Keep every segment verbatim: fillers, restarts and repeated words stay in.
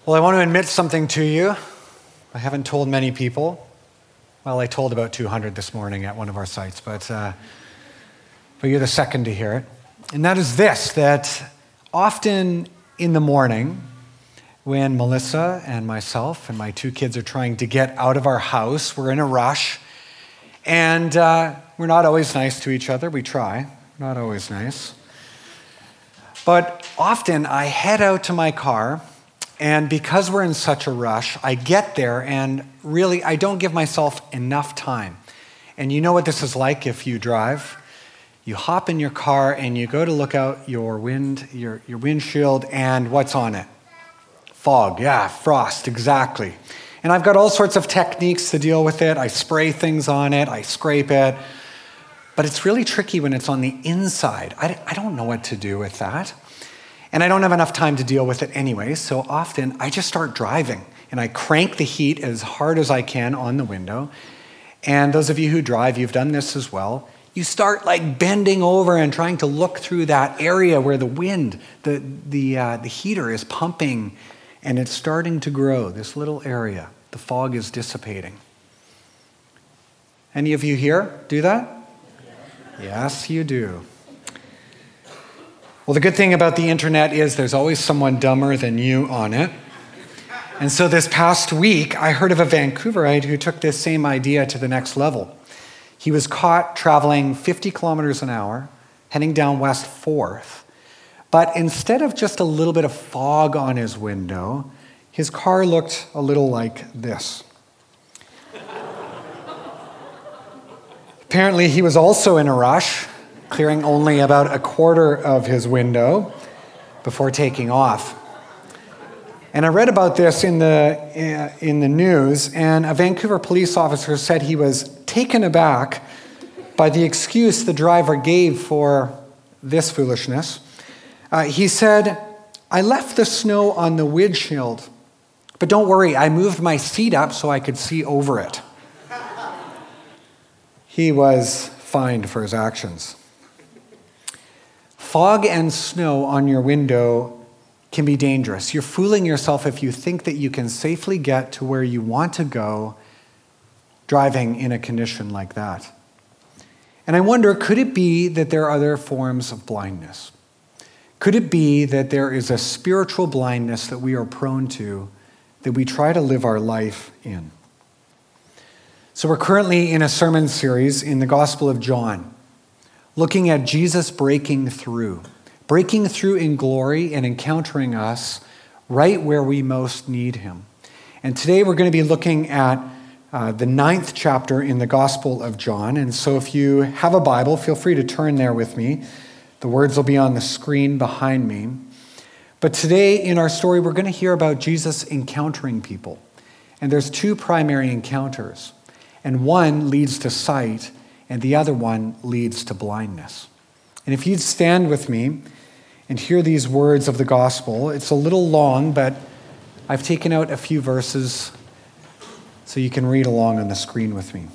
Well, I want to admit something to you. I haven't told many people. Well, I told about two hundred this morning at one of our sites, but, uh, but you're the second to hear it. And that is this, that often in the morning, when Melissa and myself and my two kids are trying to get out of our house, we're in a rush, and uh, we're not always nice to each other. We try. We're not always nice. But often I head out to my car, and because we're in such a rush, I get there and really I don't give myself enough time. And you know what this is like if you drive. You hop in your car and you go to look out your wind, your, your windshield, and what's on it? Fog, yeah, frost, exactly. And I've got all sorts of techniques to deal with it. I spray things on it, I scrape it. But it's really tricky when it's on the inside. I, I don't know what to do with that. And I don't have enough time to deal with it anyway, so often I just start driving and I crank the heat as hard as I can on the window. And those of you who drive, you've done this as well. You start like bending over and trying to look through that area where the wind, the, the, uh, the heater is pumping, and it's starting to grow, this little area. The fog is dissipating. Any of you here do that? Yes, you do. Well, the good thing about the internet is there's always someone dumber than you on it. And so this past week, I heard of a Vancouverite who took this same idea to the next level. He was caught traveling fifty kilometers an hour, heading down West fourth. But instead of just a little bit of fog on his window, his car looked a little like this. Apparently, he was also in a rush, clearing only about a quarter of his window before taking off. And I read about this in the in the news, and a Vancouver police officer said he was taken aback by the excuse the driver gave for this foolishness. Uh, he said, "I left the snow on the windshield, but don't worry, I moved my seat up so I could see over it." He was fined for his actions. Fog and snow on your window can be dangerous. You're fooling yourself if you think that you can safely get to where you want to go driving in a condition like that. And I wonder, could it be that there are other forms of blindness? Could it be that there is a spiritual blindness that we are prone to, that we try to live our life in? So we're currently in a sermon series in the Gospel of John, looking at Jesus breaking through, breaking through in glory and encountering us right where we most need him. And today we're going to be looking at uh, the ninth chapter in the Gospel of John. And so if you have a Bible, feel free to turn there with me. The words will be on the screen behind me. But today in our story, we're going to hear about Jesus encountering people. And there's two primary encounters. And one leads to sight, and the other one leads to blindness. And if you'd stand with me and hear these words of the gospel, it's a little long, but I've taken out a few verses so you can read along on the screen with me.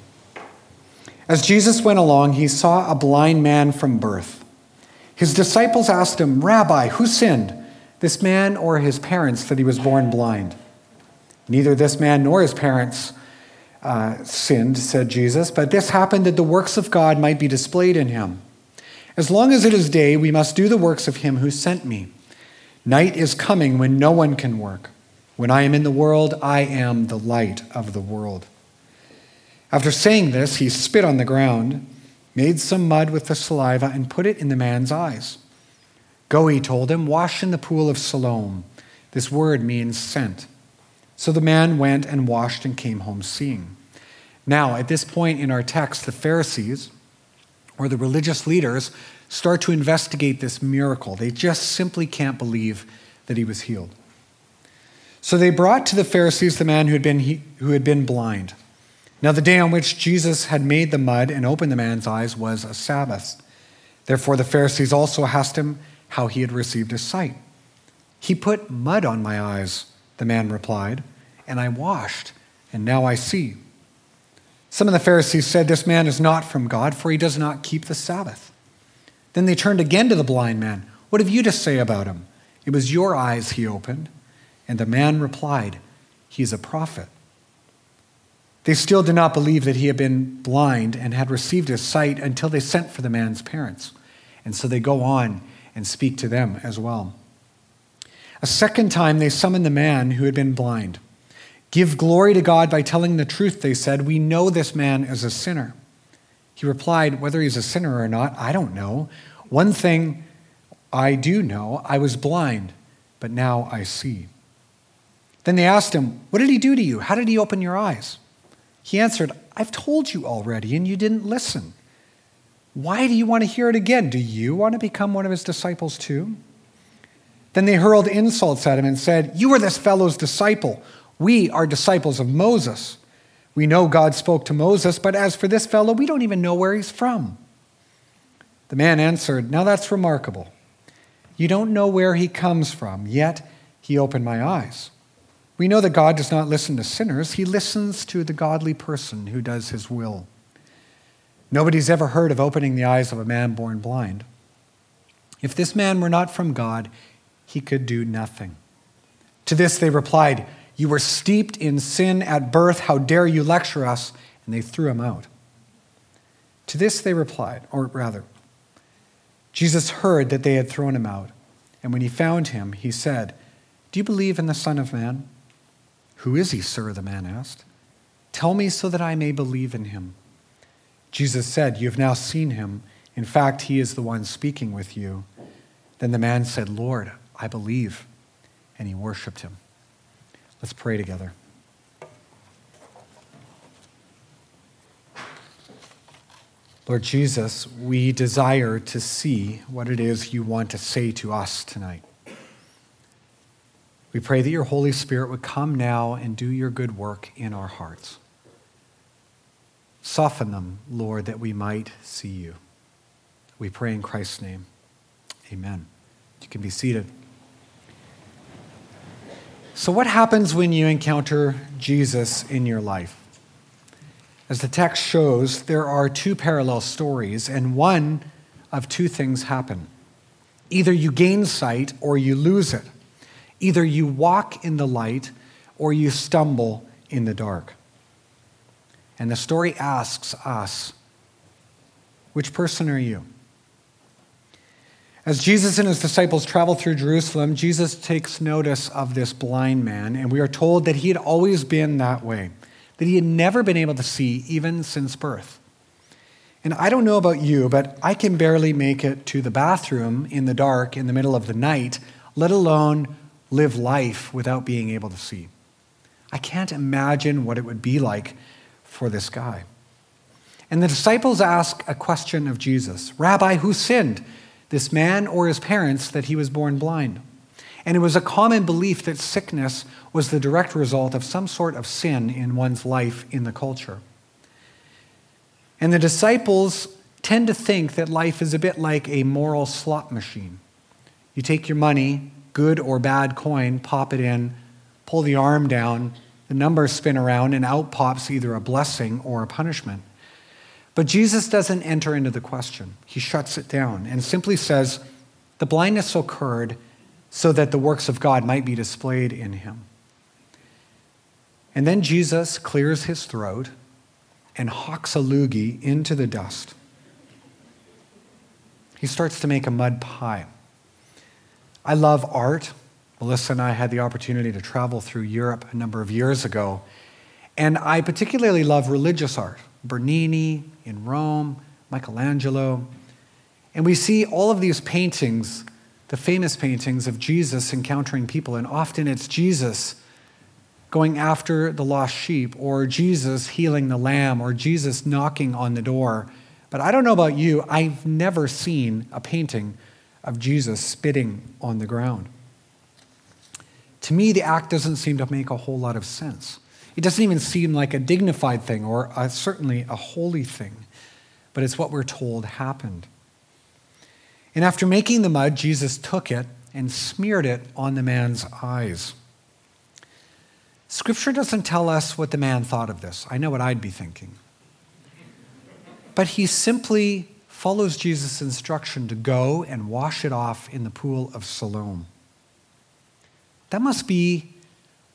As Jesus went along, he saw a blind man from birth. His disciples asked him, "Rabbi, who sinned, this man or his parents, that he was born blind?" "Neither this man nor his parents Uh, sinned," said Jesus, "but this happened that the works of God might be displayed in him. As long as it is day, we must do the works of him who sent me. Night is coming when no one can work. When I am in the world, I am the light of the world." After saying this, he spit on the ground, made some mud with the saliva, and put it in the man's eyes. "Go," he told him, "wash in the pool of Siloam." This word means sent. So the man went and washed and came home seeing. Now, at this point in our text, the Pharisees, or the religious leaders, start to investigate this miracle. They just simply can't believe that he was healed. So they brought to the Pharisees the man who had been, he, who had been blind. Now, the day on which Jesus had made the mud and opened the man's eyes was a Sabbath. Therefore, the Pharisees also asked him how he had received his sight. "He put mud on my eyes," the man replied, "and I washed, and now I see." Some of the Pharisees said, "This man is not from God, for he does not keep the Sabbath." Then they turned again to the blind man. "What have you to say about him? It was your eyes he opened. And the man replied, "He is a prophet." They still did not believe that he had been blind and had received his sight until they sent for the man's parents. And so they go on and speak to them as well. A second time they summoned the man who had been blind. "Give glory to God by telling the truth," they said. "We know this man is a sinner." He replied, "Whether he's a sinner or not, I don't know. One thing I do know, I was blind, but now I see." Then they asked him, "What did he do to you? How did he open your eyes?" He answered, "I've told you already, and you didn't listen. Why do you want to hear it again? Do you want to become one of his disciples too?" Then they hurled insults at him and said, "You are this fellow's disciple. We are disciples of Moses. We know God spoke to Moses, but as for this fellow, we don't even know where he's from." The man answered, "Now that's remarkable. You don't know where he comes from, yet he opened my eyes. We know that God does not listen to sinners. He listens to the godly person who does his will. Nobody's ever heard of opening the eyes of a man born blind. If this man were not from God, he could do nothing." To this they replied, "You were steeped in sin at birth. How dare you lecture us?" And they threw him out. To this they replied, or rather, Jesus heard that they had thrown him out. And when he found him, he said, "Do you believe in the Son of Man?" "Who is he, sir?" the man asked. "Tell me so that I may believe in him." Jesus said, "You have now seen him. In fact, he is the one speaking with you." Then the man said, "Lord, I believe." And he worshiped him. Let's pray together. Lord Jesus, we desire to see what it is you want to say to us tonight. We pray that your Holy Spirit would come now and do your good work in our hearts. Soften them, Lord, that we might see you. We pray in Christ's name. Amen. You can be seated. So what happens when you encounter Jesus in your life? As the text shows, there are two parallel stories, and one of two things happen. Either you gain sight or you lose it. Either you walk in the light or you stumble in the dark. And the story asks us, which person are you? As Jesus and his disciples travel through Jerusalem, Jesus takes notice of this blind man, and we are told that he had always been that way, that he had never been able to see even since birth. And I don't know about you, but I can barely make it to the bathroom in the dark in the middle of the night, let alone live life without being able to see. I can't imagine what it would be like for this guy. And the disciples ask a question of Jesus. "Rabbi, who sinned, this man or his parents, that he was born blind?" And it was a common belief that sickness was the direct result of some sort of sin in one's life in the culture. And the disciples tend to think that life is a bit like a moral slot machine. You take your money, good or bad coin, pop it in, pull the arm down, the numbers spin around, and out pops either a blessing or a punishment. But Jesus doesn't enter into the question. He shuts it down and simply says, the blindness occurred so that the works of God might be displayed in him. And then Jesus clears his throat and hawks a loogie into the dust. He starts to make a mud pie. I love art. Melissa and I had the opportunity to travel through Europe a number of years ago, and I particularly love religious art. Bernini in Rome, Michelangelo. And we see all of these paintings, the famous paintings of Jesus encountering people, and often it's Jesus going after the lost sheep, or Jesus healing the lamb, or Jesus knocking on the door. But I don't know about you, I've never seen a painting of Jesus spitting on the ground. To me, the act doesn't seem to make a whole lot of sense. It doesn't even seem like a dignified thing, or a, certainly a holy thing, but it's what we're told happened. And after making the mud, Jesus took it and smeared it on the man's eyes. Scripture doesn't tell us what the man thought of this. I know what I'd be thinking. But he simply follows Jesus' instruction to go and wash it off in the pool of Siloam. That must be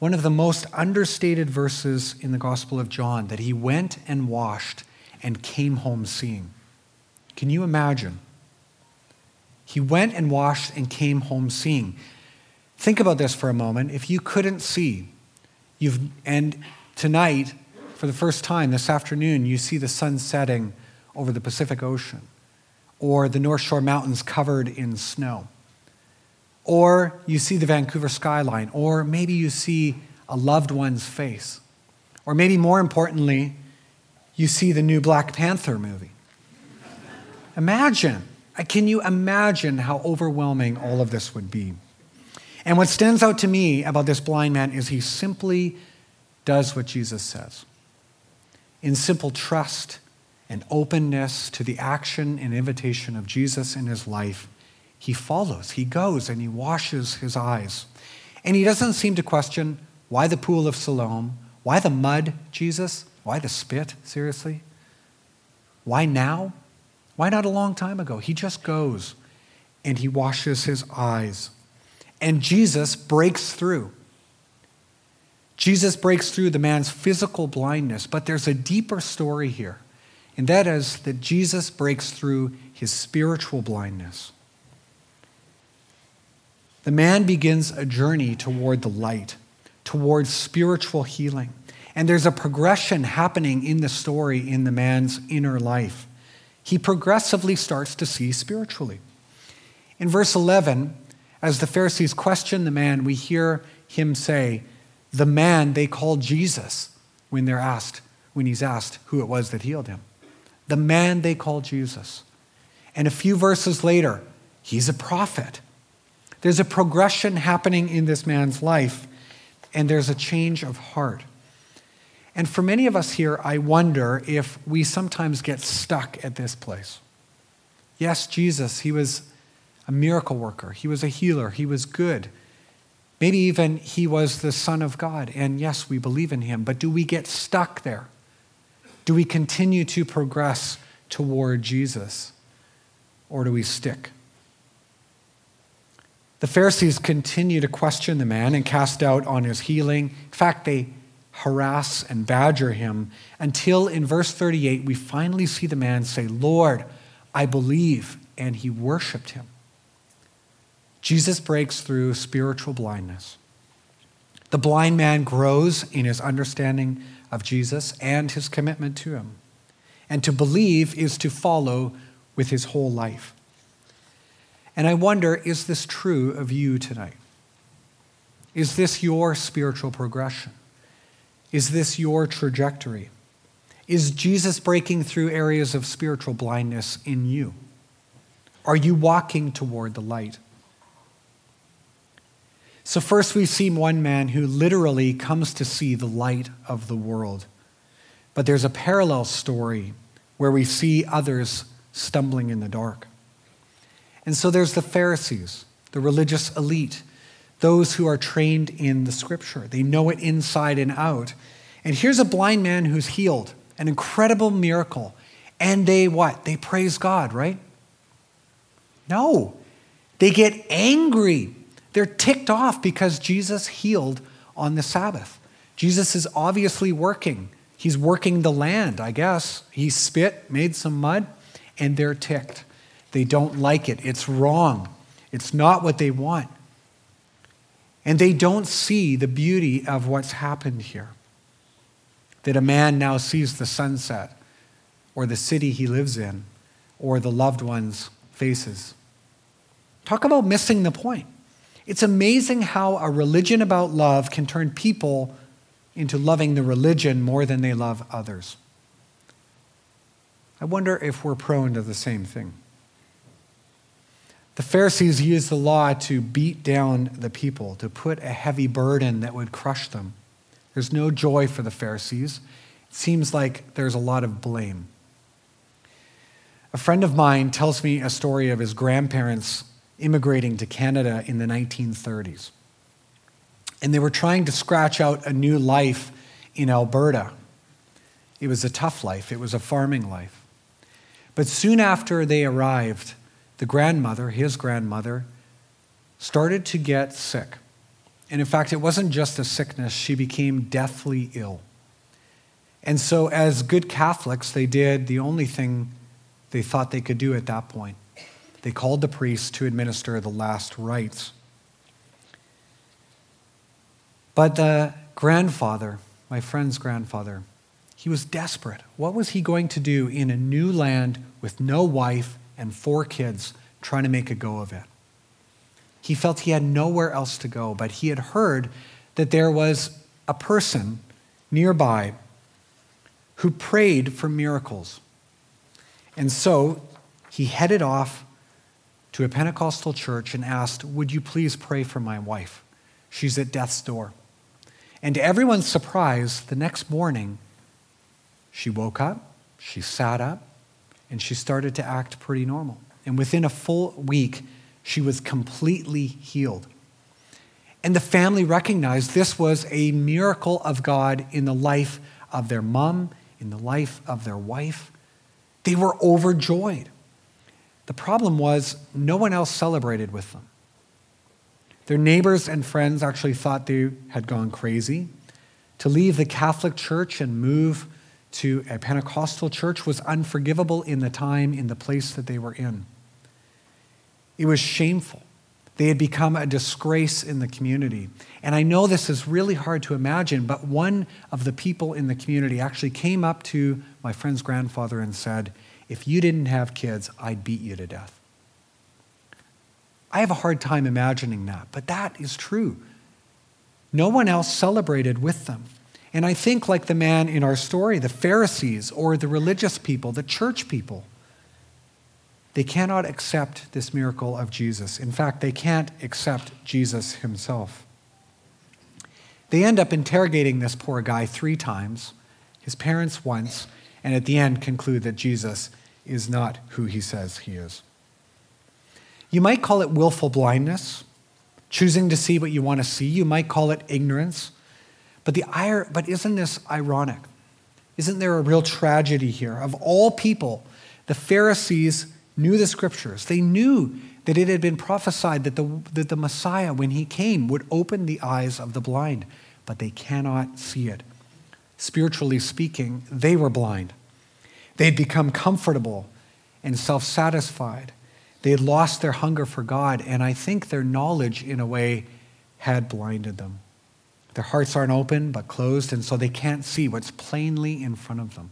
one of the most understated verses in the Gospel of John, that he went and washed and came home seeing. Can you imagine? He went and washed and came home seeing. Think about this for a moment. If you couldn't see, you've and tonight, for the first time this afternoon, you see the sun setting over the Pacific Ocean, or the North Shore Mountains covered in snow, or you see the Vancouver skyline, or maybe you see a loved one's face, or maybe more importantly, you see the new Black Panther movie. Imagine, can you imagine how overwhelming all of this would be? And what stands out to me about this blind man is he simply does what Jesus says. In simple trust and openness to the action and invitation of Jesus in his life, he follows, he goes, and he washes his eyes. And he doesn't seem to question, why the pool of Siloam? Why the mud, Jesus? Why the spit, seriously? Why now? Why not a long time ago? He just goes and he washes his eyes. And Jesus breaks through. Jesus breaks through the man's physical blindness, but there's a deeper story here, and that is that Jesus breaks through his spiritual blindness. The man begins a journey toward the light, towards spiritual healing. And there's a progression happening in the story in the man's inner life. He progressively starts to see spiritually. In verse eleven, as the Pharisees question the man, we hear him say, the man they called Jesus, when they're asked, when he's asked who it was that healed him. The man they called Jesus. And a few verses later, he's a prophet. There's a progression happening in this man's life, and there's a change of heart. And for many of us here, I wonder if we sometimes get stuck at this place. Yes, Jesus, he was a miracle worker. He was a healer. He was good. Maybe even he was the Son of God. And yes, we believe in him. But do we get stuck there? Do we continue to progress toward Jesus? Or do we stick? The Pharisees continue to question the man and cast doubt on his healing. In fact, they harass and badger him until in verse thirty-eight, we finally see the man say, Lord, I believe, and he worshiped him. Jesus breaks through spiritual blindness. The blind man grows in his understanding of Jesus and his commitment to him. And to believe is to follow with his whole life. And I wonder, is this true of you tonight? Is this your spiritual progression? Is this your trajectory? Is Jesus breaking through areas of spiritual blindness in you? Are you walking toward the light? So first we see one man who literally comes to see the light of the world. But there's a parallel story where we see others stumbling in the dark. And so there's the Pharisees, the religious elite, those who are trained in the scripture. They know it inside and out. And here's a blind man who's healed, an incredible miracle. And they what? They praise God, right? No. They get angry. They're ticked off because Jesus healed on the Sabbath. Jesus is obviously working. He's working the land, I guess. He spit, made some mud, and they're ticked. They don't like it. It's wrong. It's not what they want. And they don't see the beauty of what's happened here. That a man now sees the sunset, or the city he lives in, or the loved ones' faces. Talk about missing the point. It's amazing how a religion about love can turn people into loving the religion more than they love others. I wonder if we're prone to the same thing. The Pharisees used the law to beat down the people, to put a heavy burden that would crush them. There's no joy for the Pharisees. It seems like there's a lot of blame. A friend of mine tells me a story of his grandparents immigrating to Canada in the nineteen thirties. And they were trying to scratch out a new life in Alberta. It was a tough life. It was a farming life. But soon after they arrived, the grandmother, his grandmother, started to get sick. And in fact, it wasn't just a sickness, she became deathly ill. And so as good Catholics, they did the only thing they thought they could do at that point. They called the priest to administer the last rites. But the grandfather, my friend's grandfather, he was desperate. What was he going to do in a new land with no wife and four kids, trying to make a go of it? He felt he had nowhere else to go, but he had heard that there was a person nearby who prayed for miracles. And so he headed off to a Pentecostal church and asked, "Would you please pray for my wife? She's at death's door." And to everyone's surprise, the next morning, she woke up, she sat up, and she started to act pretty normal. And within a full week, she was completely healed. And the family recognized this was a miracle of God in the life of their mom, in the life of their wife. They were overjoyed. The problem was no one else celebrated with them. Their neighbors and friends actually thought they had gone crazy. To leave the Catholic Church and move to a Pentecostal church was unforgivable in the time, in the place that they were in. It was shameful. They had become a disgrace in the community. And I know this is really hard to imagine, but one of the people in the community actually came up to my friend's grandfather and said, "If you didn't have kids, I'd beat you to death." I have a hard time imagining that, but that is true. No one else celebrated with them. And I think, like the man in our story, the Pharisees or the religious people, the church people, they cannot accept this miracle of Jesus. In fact, they can't accept Jesus himself. They end up interrogating this poor guy three times, his parents once, and at the end conclude that Jesus is not who he says he is. You might call it willful blindness, choosing to see what you want to see. You might call it ignorance. But the ire, but isn't this ironic? Isn't there a real tragedy here? Of all people, the Pharisees knew the scriptures. They knew that it had been prophesied that the, that the Messiah, when he came, would open the eyes of the blind, but they cannot see it. Spiritually speaking, they were blind. They'd become comfortable and self-satisfied. They had lost their hunger for God, and I think their knowledge, in a way, had blinded them. Their hearts aren't open, but closed, and so they can't see what's plainly in front of them.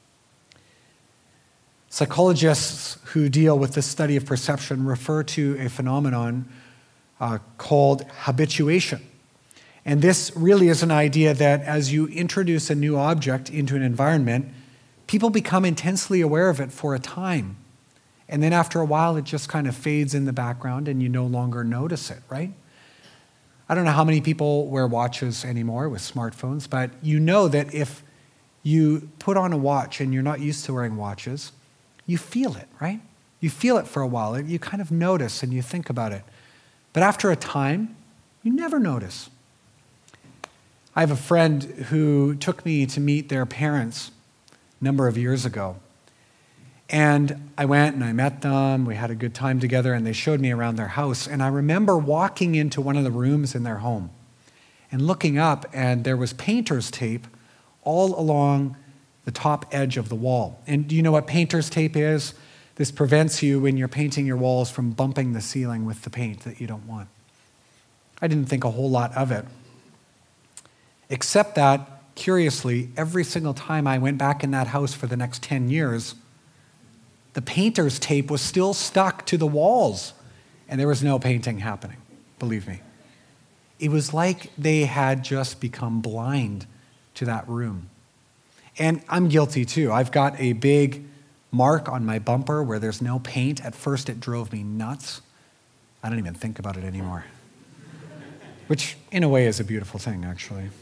Psychologists who deal with the study of perception refer to a phenomenon uh, called habituation. And this really is an idea that as you introduce a new object into an environment, people become intensely aware of it for a time. And then after a while, it just kind of fades in the background and you no longer notice it, right? I don't know how many people wear watches anymore with smartphones, but you know that if you put on a watch and you're not used to wearing watches, you feel it, right? You feel it for a while. You kind of notice and you think about it. But after a time, you never notice. I have a friend who took me to meet their parents a number of years ago. And I went and I met them, we had a good time together, and they showed me around their house. And I remember walking into one of the rooms in their home and looking up, and there was painter's tape all along the top edge of the wall. And do you know what painter's tape is? This prevents you, when you're painting your walls, from bumping the ceiling with the paint that you don't want. I didn't think a whole lot of it, except that, curiously, every single time I went back in that house for the next ten years, the painter's tape was still stuck to the walls, and there was no painting happening, believe me. It was like they had just become blind to that room. And I'm guilty too. I've got a big mark on my bumper where there's no paint. At first it drove me nuts. I don't even think about it anymore. Which in a way is a beautiful thing, actually.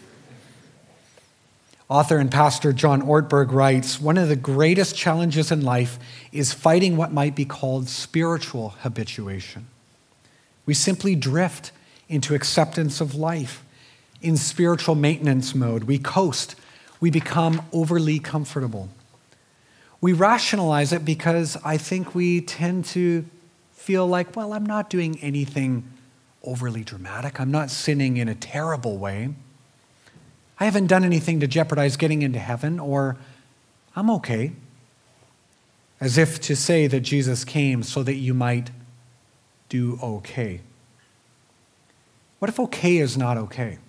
Author and pastor John Ortberg writes, "One of the greatest challenges in life is fighting what might be called spiritual habituation. We simply drift into acceptance of life. In spiritual maintenance mode, we coast. We become overly comfortable. We rationalize it because I think we tend to feel like, well, I'm not doing anything overly dramatic. I'm not sinning in a terrible way. I haven't done anything to jeopardize getting into heaven, or I'm okay. As if to say that Jesus came so that you might do okay. What if okay is not okay?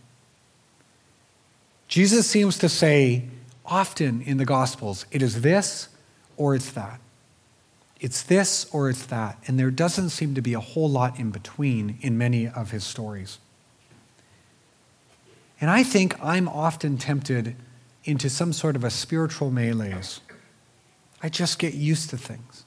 Jesus seems to say often in the Gospels, it is this or it's that. It's this or it's that. And there doesn't seem to be a whole lot in between in many of his stories. And I think I'm often tempted into some sort of a spiritual malaise. I just get used to things.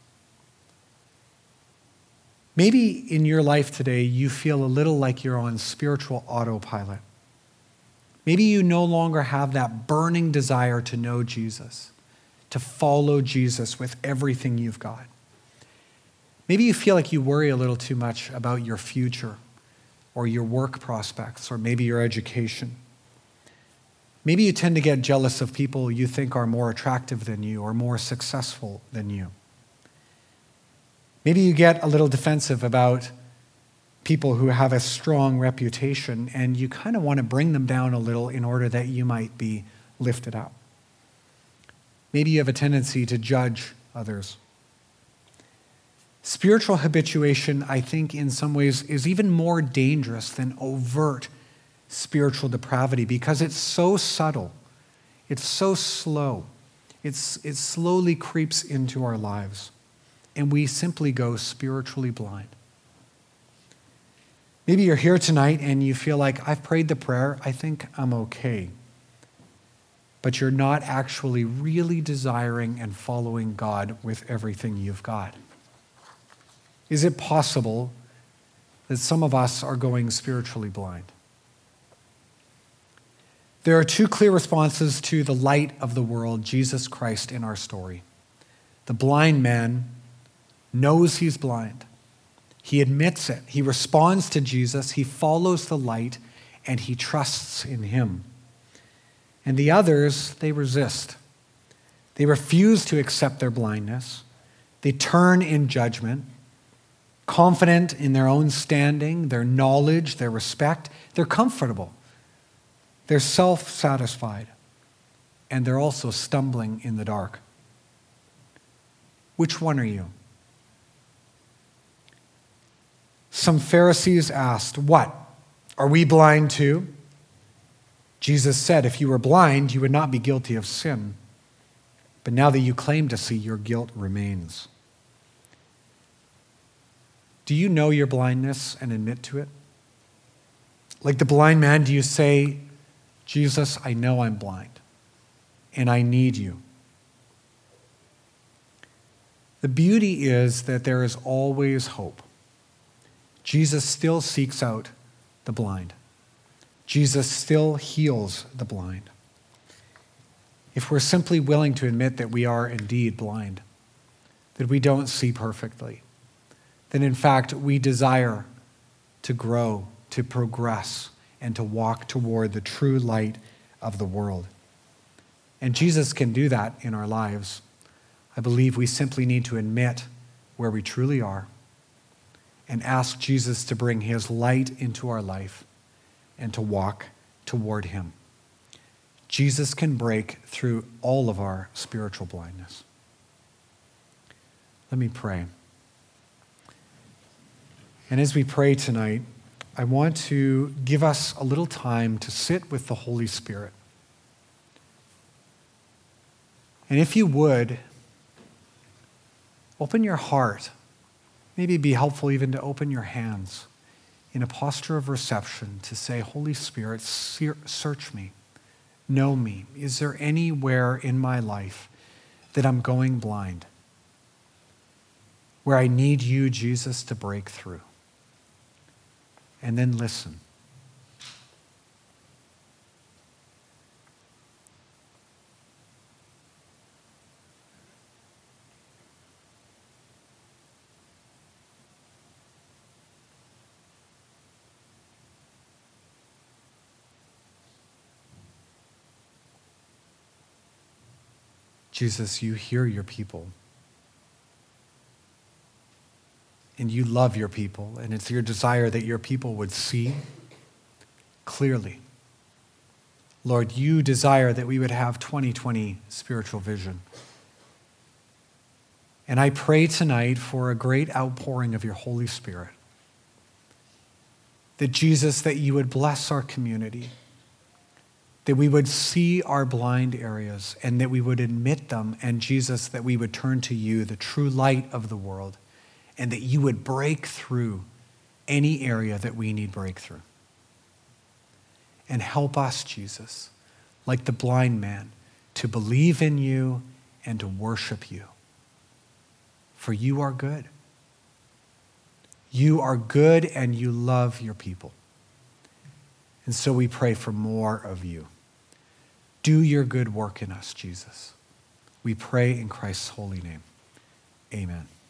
Maybe in your life today, you feel a little like you're on spiritual autopilot. Maybe you no longer have that burning desire to know Jesus, to follow Jesus with everything you've got. Maybe you feel like you worry a little too much about your future or your work prospects or maybe your education. Maybe you tend to get jealous of people you think are more attractive than you or more successful than you. Maybe you get a little defensive about people who have a strong reputation and you kind of want to bring them down a little in order that you might be lifted up. Maybe you have a tendency to judge others. Spiritual habituation, I think, in some ways is even more dangerous than overt spiritual depravity because it's so subtle. It's so slow. It's, it slowly creeps into our lives, and we simply go spiritually blind. Maybe you're here tonight and you feel like, I've prayed the prayer, I think I'm okay. But you're not actually really desiring and following God with everything you've got. Is it possible that some of us are going spiritually blind? There are two clear responses to the light of the world, Jesus Christ, in our story. The blind man knows he's blind. He admits it. He responds to Jesus. He follows the light, and he trusts in him. And the others, they resist. They refuse to accept their blindness. They turn in judgment. Confident in their own standing, their knowledge, their respect. They're comfortable. They're self-satisfied. And they're also stumbling in the dark. Which one are you? Some Pharisees asked, "What? Are we blind too?" Jesus said, "If you were blind, you would not be guilty of sin. But now that you claim to see, your guilt remains." Do you know your blindness and admit to it? Like the blind man, do you say, "Jesus, I know I'm blind, and I need you"? The beauty is that there is always hope. Jesus still seeks out the blind. Jesus still heals the blind. If we're simply willing to admit that we are indeed blind, that we don't see perfectly, then in fact we desire to grow, to progress, and to walk toward the true light of the world. And Jesus can do that in our lives. I believe we simply need to admit where we truly are and ask Jesus to bring his light into our life and to walk toward him. Jesus can break through all of our spiritual blindness. Let me pray. And as we pray tonight, I want to give us a little time to sit with the Holy Spirit. And if you would, open your heart. Maybe it'd be helpful even to open your hands in a posture of reception to say, "Holy Spirit, search me, know me. Is there anywhere in my life that I'm going blind, where I need you, Jesus, to break through?" And then listen. Jesus, you hear your people. and you love your people, and it's your desire that your people would see clearly. Lord, you desire that we would have twenty twenty spiritual vision. And I pray tonight for a great outpouring of your Holy Spirit. That Jesus, that you would bless our community, that we would see our blind areas and that we would admit them, and Jesus, that we would turn to you, the true light of the world, and that you would break through any area that we need breakthrough. And help us, Jesus, like the blind man, to believe in you and to worship you. For you are good. You are good and you love your people. And so we pray for more of you. Do your good work in us, Jesus. We pray in Christ's holy name. Amen.